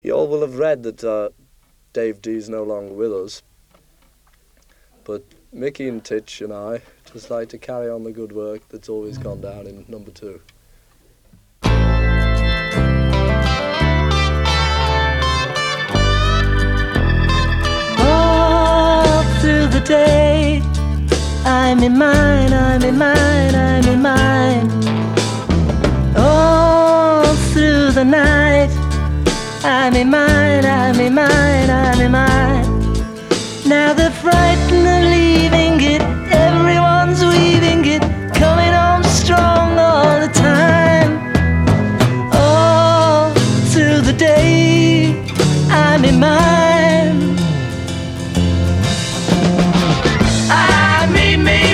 You all will have read that Dave D's no longer with us, but Mickey and Titch and I just like to carry on the good work that's always gone down in number 2. All through the day, I'm in mine, I'm in mine, I'm in mine. All through the night, I'm in mine, I'm in mine, I'm in mine. Now they're frightened of leaving it, everyone's weaving it, coming on strong all the time. All through the day, I'm in mine. I, me,